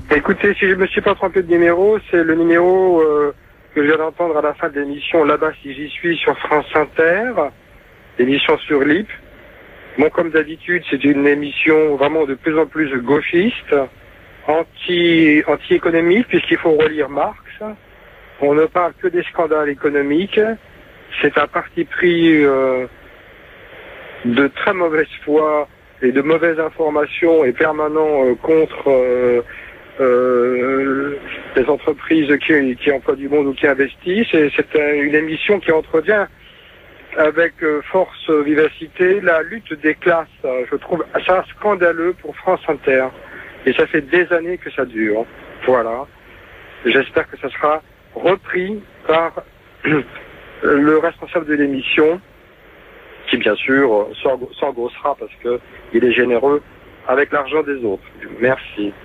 Écoutez, si je me suis pas trompé de numéro, c'est le numéro que je viens d'entendre à la fin de l'émission Là-bas si j'y suis sur France Inter, l'émission sur l'IP. Bon, comme d'habitude, c'est une émission vraiment de plus en plus gauchiste, anti-économique, puisqu'il faut relire Marx. On ne parle que des scandales économiques. C'est un parti pris de très mauvaise foi et de mauvaises informations et permanent contre les entreprises qui emploient du monde ou qui investissent. Et c'est une émission qui entretient avec force, vivacité, la lutte des classes. Je trouve ça scandaleux pour France Inter. Et ça fait des années que ça dure. Voilà. J'espère que ça sera repris par le responsable de l'émission, qui bien sûr s'engrossera parce qu'il est généreux avec l'argent des autres. Merci.